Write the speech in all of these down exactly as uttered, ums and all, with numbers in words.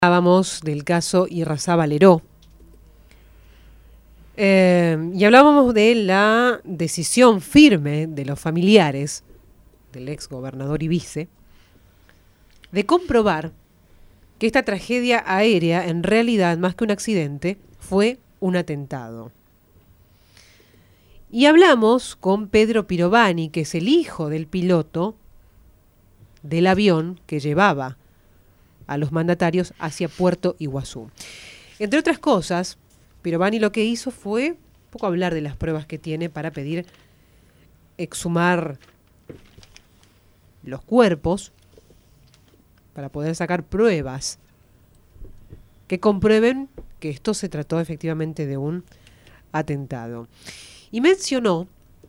Hablábamos del caso Irrazábal-Leró eh, y hablábamos de la decisión firme de los familiares del ex gobernador y vice de comprobar que esta tragedia aérea en realidad, más que un accidente, fue un atentado. Y hablamos con Pedro Pirovani, que es el hijo del piloto del avión que llevaba a los mandatarios hacia Puerto Iguazú. Entre otras cosas, Pirovani lo que hizo fue un poco hablar de las pruebas que tiene para pedir exhumar los cuerpos, para poder sacar pruebas que comprueben que esto se trató efectivamente de un atentado. Y mencionó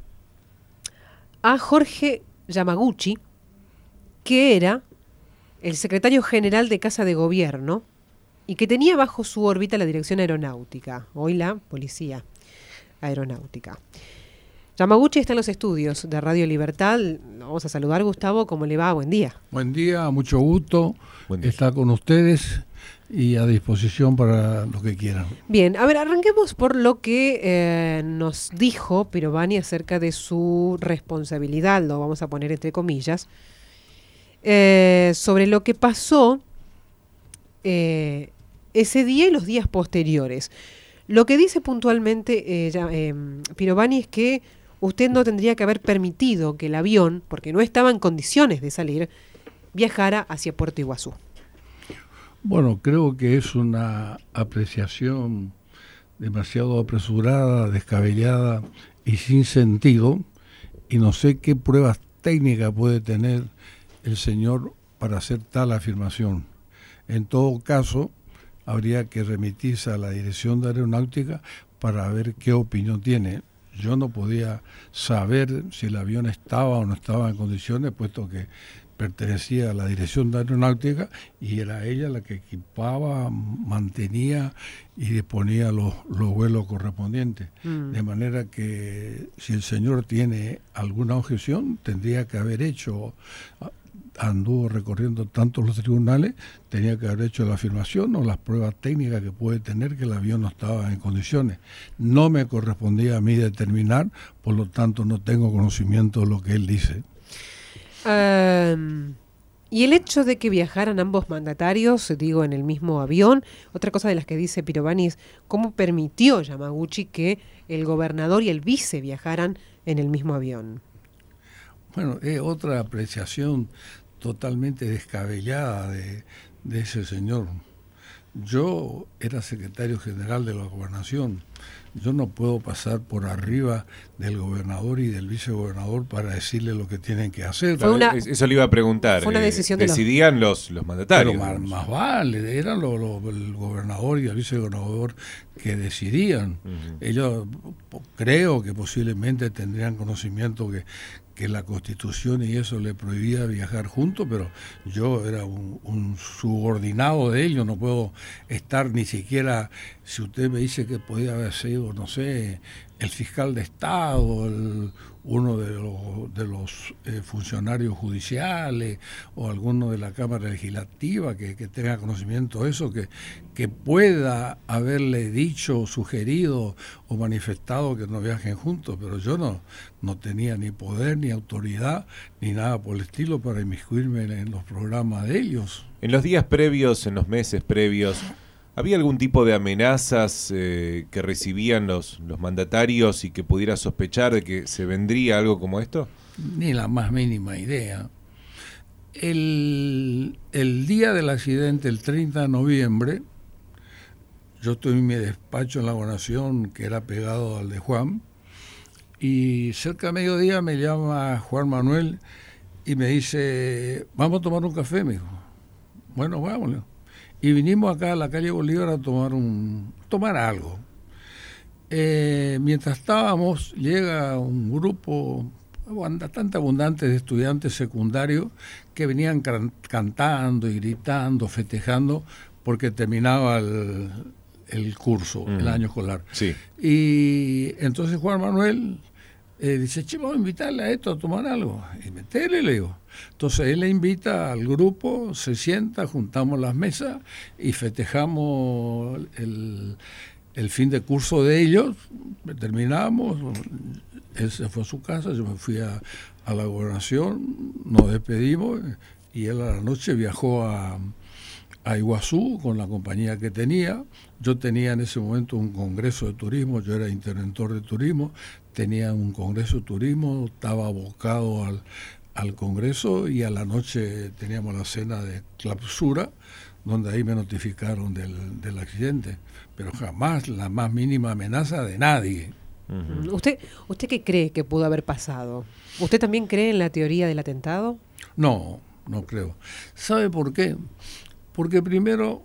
a Jorge Yamaguchi, que era el secretario general de Casa de Gobierno y que tenía bajo su órbita la Dirección Aeronáutica, hoy la Policía Aeronáutica. Yamaguchi está en los estudios de Radio Libertad. Vamos a saludar, Gustavo. ¿Cómo le va? Buen día. Buen día, mucho gusto Buen día. estar con ustedes y a disposición para lo que quieran. Bien, a ver, arranquemos por lo que eh, nos dijo Pirovani acerca de su responsabilidad, lo vamos a poner entre comillas, eh, sobre lo que pasó eh, ese día y los días posteriores. Lo que dice puntualmente eh, ya, eh, Pirovani es que usted no tendría que haber permitido que el avión, porque no estaba en condiciones de salir, viajara hacia Puerto Iguazú. Bueno, creo que es una apreciación demasiado apresurada, descabellada y sin sentido, y no sé qué pruebas técnicas puede tener el señor para hacer tal afirmación. En todo caso, habría que remitirse a la Dirección de Aeronáutica para ver qué opinión tiene. Yo no podía saber si el avión estaba o no estaba en condiciones, puesto que pertenecía a la Dirección de Aeronáutica y era ella la que equipaba, mantenía y disponía los, los vuelos correspondientes. Mm. De manera que si el señor tiene alguna objeción, tendría que haber hecho, anduvo recorriendo tanto los tribunales, tenía que haber hecho la afirmación o las pruebas técnicas que puede tener que el avión no estaba en condiciones. No me correspondía a mí determinar, por lo tanto no tengo conocimiento de lo que él dice. Um, y el hecho de que viajaran ambos mandatarios, digo, en el mismo avión, otra cosa de las que dice Pirovani es cómo permitió Yamaguchi que el gobernador y el vice viajaran en el mismo avión. Bueno, es otra apreciación totalmente descabellada de, de ese señor. Yo era secretario general de la gobernación. Yo no puedo pasar por arriba del gobernador y del vicegobernador para decirle lo que tienen que hacer. Fue una, Eso le iba a preguntar. Fue una decisión eh, de decidían los, los mandatarios. Pero más, más vale, eran lo, lo, el gobernador y el vicegobernador que decidían. Uh-huh. Ellos creo que posiblemente tendrían conocimiento que que la Constitución y eso le prohibía viajar juntos, pero yo era un, un subordinado de ellos, no puedo estar ni siquiera, si usted me dice que podía haber sido, no sé, el fiscal de Estado, el, uno de los, de los eh, funcionarios judiciales o alguno de la Cámara Legislativa que, que tenga conocimiento de eso, que, que pueda haberle dicho, sugerido o manifestado que no viajen juntos, pero yo no, no tenía ni poder, ni autoridad, ni nada por el estilo para inmiscuirme en, en los programas de ellos. En los días previos, en los meses previos, ¿había algún tipo de amenazas eh, que recibían los, los mandatarios y que pudiera sospechar de que se vendría algo como esto? Ni la más mínima idea. El, el día del accidente, el treinta de noviembre, yo estoy en mi despacho en la gobernación, que era pegado al de Juan, y cerca de mediodía me llama Juan Manuel y me dice, vamos a tomar un café, me dijo. Bueno, vámonos. Y vinimos acá a la calle Bolívar a tomar un tomar algo. Eh, mientras estábamos, llega un grupo bastante abundante de estudiantes secundarios que venían can- cantando y gritando, festejando, porque terminaba el, el curso, uh-huh. el año escolar. Sí. Y entonces Juan Manuel eh, dice, che, vamos a invitarle a esto a tomar algo. Y metele, le digo. Entonces él le invita al grupo, se sienta, juntamos las mesas y festejamos el, el fin de curso de ellos. Terminamos, él se fue a su casa, yo me fui a, a la gobernación, nos despedimos y él a la noche viajó a, a Iguazú con la compañía que tenía. Yo tenía en ese momento un congreso de turismo, yo era interventor de turismo, tenía un congreso de turismo, estaba abocado al, al congreso y a la noche teníamos la cena de clausura, donde ahí me notificaron del, del accidente, pero jamás la más mínima amenaza de nadie. Uh-huh. ¿Usted, ¿Usted qué cree que pudo haber pasado? ¿Usted también cree en la teoría del atentado? No, no creo. ¿Sabe por qué? Porque primero,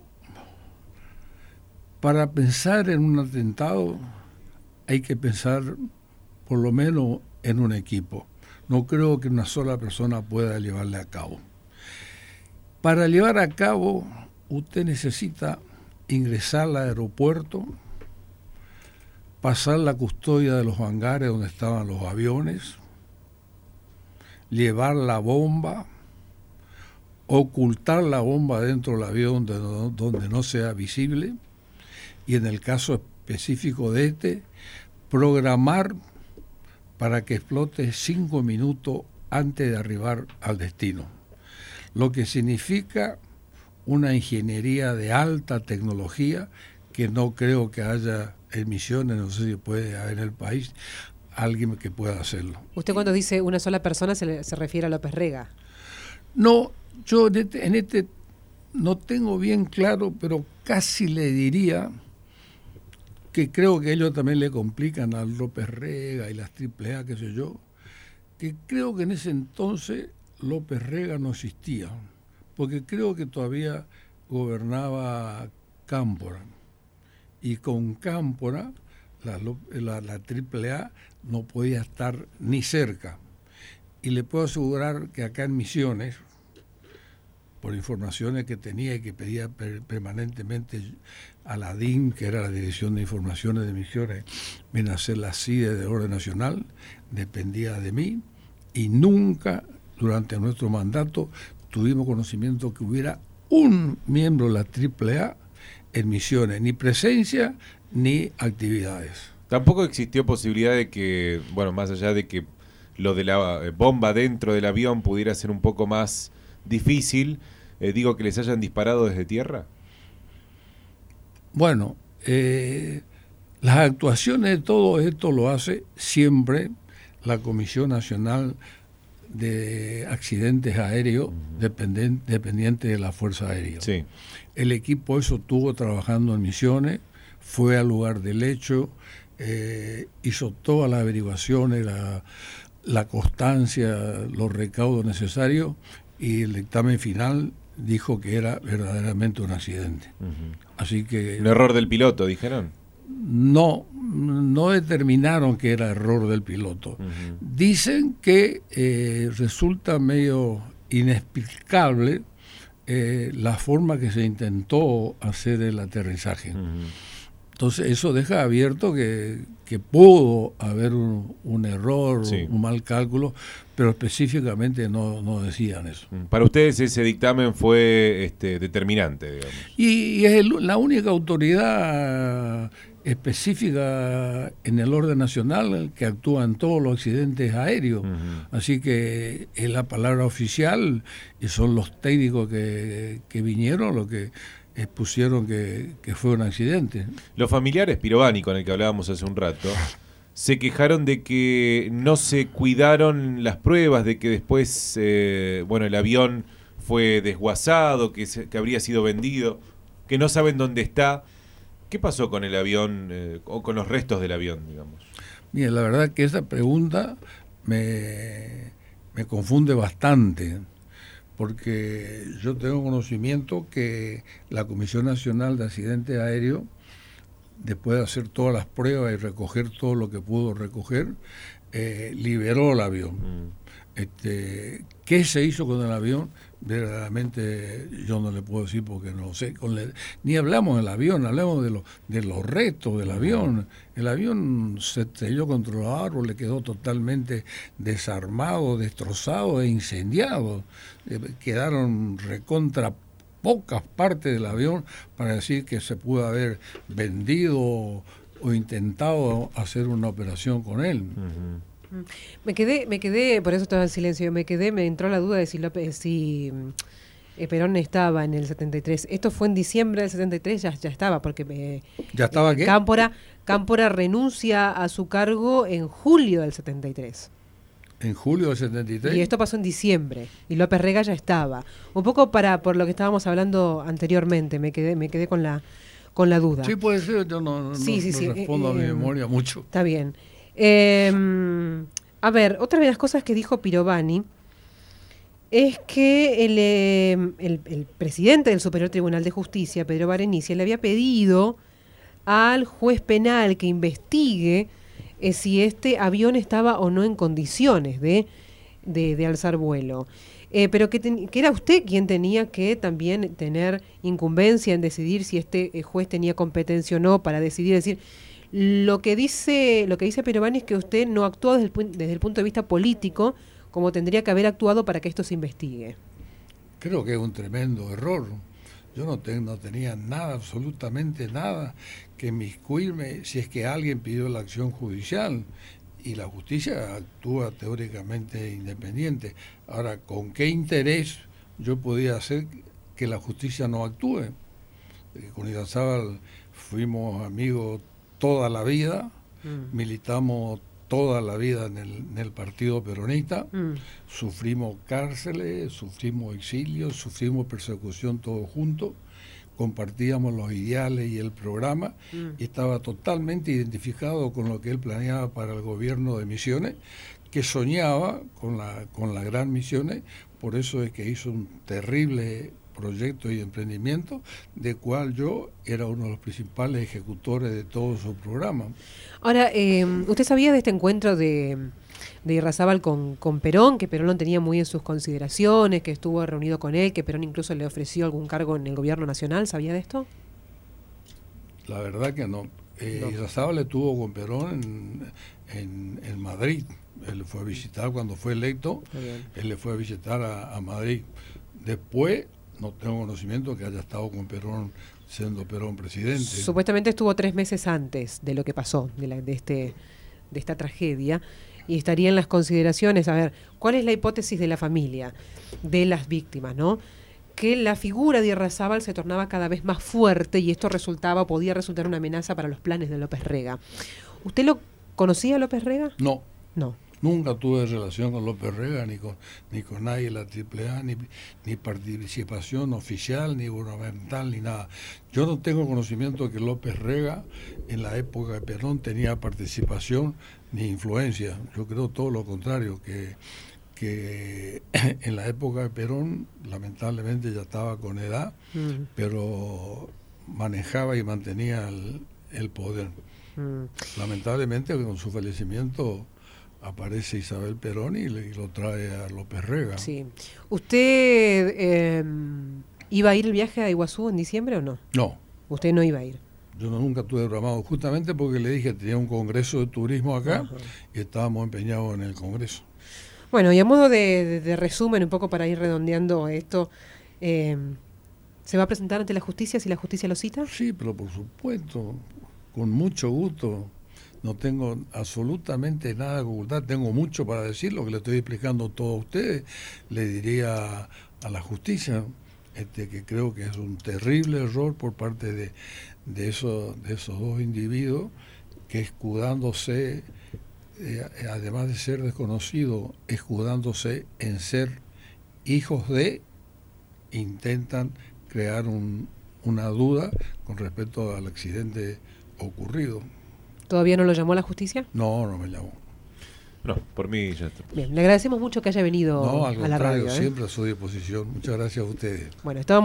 para pensar en un atentado hay que pensar por lo menos en un equipo. No creo que una sola persona pueda llevarle a cabo. Para llevar a cabo, usted necesita ingresar al aeropuerto, pasar la custodia de los hangares donde estaban los aviones, llevar la bomba, ocultar la bomba dentro del avión donde no, donde no sea visible y en el caso específico de este, programar para que explote cinco minutos antes de arribar al destino, lo que significa una ingeniería de alta tecnología que no creo que haya en Misiones, no sé si puede haber en el país alguien que pueda hacerlo. ¿Usted cuando dice una sola persona se, le, se refiere a López Rega? No, yo en este, en este no tengo bien claro, pero casi le diría que creo que ellos también le complican a López Rega y las triple A, qué sé yo, que creo que en ese entonces López Rega no existía, porque creo que todavía gobernaba Cámpora, y con Cámpora la, la, la triple A no podía estar ni cerca. Y le puedo asegurar que acá en Misiones, por informaciones que tenía y que pedía per, permanentemente a la D I N, que era la Dirección de Informaciones de Misiones, viene a ser la C I D E de Orden Nacional, dependía de mí, y nunca durante nuestro mandato tuvimos conocimiento que hubiera un miembro de la triple A en Misiones, ni presencia ni actividades. Tampoco existió posibilidad de que, bueno, más allá de que lo de la bomba dentro del avión pudiera ser un poco más difícil, eh, digo, que les hayan disparado desde tierra. Bueno, eh, las actuaciones de todo esto lo hace siempre la Comisión Nacional de Accidentes Aéreos, uh-huh. dependen, dependiente de la Fuerza Aérea. Sí. El equipo eso estuvo trabajando en Misiones, fue al lugar del hecho, eh, hizo todas las averiguaciones, la, la constancia, los recaudos necesarios, y el dictamen final dijo que era verdaderamente un accidente. Uh-huh. Así que un error del piloto, dijeron. No, no determinaron que era error del piloto. Uh-huh. Dicen que eh, resulta medio inexplicable eh, la forma que se intentó hacer el aterrizaje. Uh-huh. Entonces eso deja abierto que, que pudo haber un, un error, sí. un mal cálculo, pero específicamente no, no decían eso. Para ustedes ese dictamen fue este, determinante, digamos. Y, y es el, la única autoridad específica en el orden nacional que actúa en todos los accidentes aéreos. Uh-huh. Así que es la palabra oficial y son los técnicos que, que vinieron los que expusieron que, que fue un accidente. Los familiares Pirovani, con el que hablábamos hace un rato, se quejaron de que no se cuidaron las pruebas, de que después eh, bueno, el avión fue desguazado, que, se, que habría sido vendido, que no saben dónde está. ¿Qué pasó con el avión eh, o con los restos del avión, digamos? Mira, la verdad que esa pregunta me, me confunde bastante, porque yo tengo conocimiento que la Comisión Nacional de Accidentes Aéreos, después de hacer todas las pruebas y recoger todo lo que pudo recoger, eh, liberó el avión. Mm. Este, ¿qué se hizo con el avión? verdaderamente yo no le puedo decir porque no lo sé. Con la, ni hablamos del avión, hablamos de, lo, de los restos del avión. El avión se estrelló contra los árboles, quedó totalmente desarmado, destrozado e incendiado. Eh, quedaron recontra pocas partes del avión para decir que se pudo haber vendido o, o intentado hacer una operación con él. Uh-huh. Me quedé, me quedé, por eso estaba en silencio, me quedé, me entró la duda de si, López, si eh, Perón estaba en el setenta y tres. Esto fue en diciembre del setenta y tres, ya, ya estaba, porque me, ¿Ya estaba eh, qué? Cámpora, Cámpora renuncia a su cargo en julio del setenta y tres. En julio del setenta y tres. Y esto pasó en diciembre, y López Rega ya estaba. Un poco para por lo que estábamos hablando anteriormente, me quedé, me quedé con la, con la duda. Sí, puede ser, yo no, no, sí, sí, no sí, respondo eh, a mi eh, memoria mucho. Está bien. Eh, a ver, otra de las cosas que dijo Pirovani es que el, eh, el, el presidente del Superior Tribunal de Justicia, Pedro Barenicia, le había pedido al juez penal que investigue eh, si este avión estaba o no en condiciones de, de, de alzar vuelo. Eh, pero que, ten, que era usted quien tenía que también tener incumbencia en decidir si este eh, juez tenía competencia o no para decidir, decir... Lo que dice lo que dice Pirovani es que usted no actuó desde el, desde el punto de vista político como tendría que haber actuado para que esto se investigue. Creo que es un tremendo error. Yo no, te, no tenía nada, absolutamente nada, que inmiscuirme si es que alguien pidió la acción judicial y la justicia actúa teóricamente independiente. Ahora, ¿con qué interés yo podía hacer que la justicia no actúe? Con Irarrázaval fuimos amigos toda la vida, mm. militamos toda la vida en el, en el partido peronista, mm. sufrimos cárceles, sufrimos exilios, sufrimos persecución todos juntos, compartíamos los ideales y el programa, mm. y estaba totalmente identificado con lo que él planeaba para el gobierno de Misiones, que soñaba con la, con las gran Misiones, por eso es que hizo un terrible proyecto y emprendimiento, de cual yo era uno de los principales ejecutores de todo su programa. Ahora, eh, ¿usted sabía de este encuentro de, de Irarrázaval con, con Perón, que Perón lo tenía muy en sus consideraciones, que estuvo reunido con él, que Perón incluso le ofreció algún cargo en el gobierno nacional? ¿Sabía de esto? La verdad que no. Eh, no. Irarrázaval estuvo con Perón en, en, en Madrid. Él le fue a visitar cuando fue electo, él le fue a visitar a, a Madrid. Después no tengo conocimiento que haya estado con Perón siendo Perón presidente. Supuestamente estuvo tres meses antes de lo que pasó, de, la, de, este, de esta tragedia, y estaría en las consideraciones, a ver, ¿cuál es la hipótesis de la familia, de las víctimas, no? Que la figura de Irarrázaval se tornaba cada vez más fuerte y esto resultaba, podía resultar una amenaza para los planes de López Rega. ¿Usted lo conocía a López Rega? No. No. Nunca tuve relación con López Rega, ni con, ni con nadie de la triple A, ni, ni participación oficial, ni gubernamental, ni nada. Yo no tengo conocimiento de que López Rega, en la época de Perón, tenía participación ni influencia. Yo creo todo lo contrario, que, que en la época de Perón, lamentablemente ya estaba con edad, mm. pero manejaba y mantenía el, el poder. Mm. Lamentablemente, con su fallecimiento aparece Isabel Perón y, le, y lo trae a López Rega. Sí. ¿Usted eh, iba a ir el viaje a Iguazú en diciembre o no? No. ¿Usted no iba a ir? Yo no, nunca tuve programado, justamente porque le dije que tenía un congreso de turismo acá. Ajá. Y estábamos empeñados en el congreso. Bueno, y a modo de, de, de resumen, un poco para ir redondeando esto, eh, ¿se va a presentar ante la justicia si la justicia lo cita? Sí, pero por supuesto, con mucho gusto. No tengo absolutamente nada que ocultar, tengo mucho para decir, lo que le estoy explicando a todos ustedes. Le diría a la justicia este, que creo que es un terrible error por parte de, de, eso, de esos dos individuos que escudándose, eh, además de ser desconocidos, escudándose en ser hijos de, intentan crear un, una duda con respecto al accidente ocurrido. ¿Todavía no lo llamó la justicia? No, no me llamó. No, por mí ya está. Bien, le agradecemos mucho que haya venido no, al a la radio. No, al contrario, ¿eh? siempre a su disposición. Muchas gracias a ustedes. Bueno, estábamos